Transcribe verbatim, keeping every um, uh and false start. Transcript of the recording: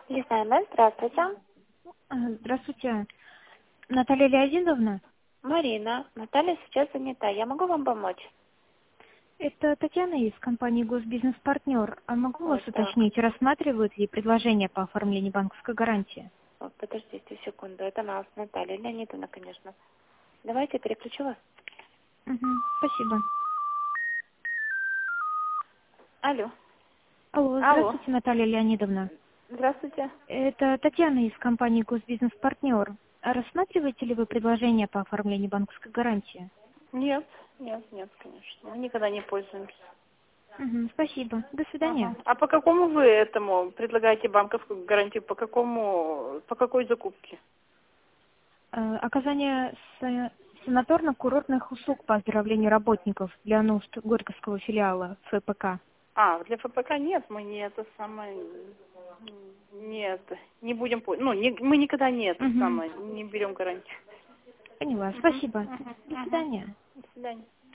Лиза, здравствуйте. А, Здравствуйте, Наталья Леонидовна. Марина, Наталья сейчас занята. Я могу вам помочь? Это Татьяна из компании «Госбизнес-партнер». А могу вас Вот так. уточнить, рассматривают ли предложение по оформлению банковской гарантии? Вот, подождите секунду. Это нас, Наталья Леонидовна, конечно. Давайте переключу вас. Мгм, спасибо. Алло. Алло, Алло. здравствуйте, Наталья Леонидовна. Здравствуйте. Это Татьяна из компании «Госбизнес-партнер». А рассматриваете ли вы предложение по оформлению банковской гарантии? Нет, нет, нет, конечно. Мы никогда не пользуемся. Мгм, спасибо. До Ага. свидания. А по какому вы этому предлагаете банковскую гарантию? По какому, по какой закупке? Э, Оказание са- санаторно-курортных услуг по оздоровлению работников для нужд Горьковского филиала ФПК. А, для ФПК нет, мы не это самое, м, нет, не будем, пол- ну, не- мы никогда не это Мгм. самое, не берем гарантию. Поняла. Мгм, Спасибо. мгм, До мгм. свидания. До свидания.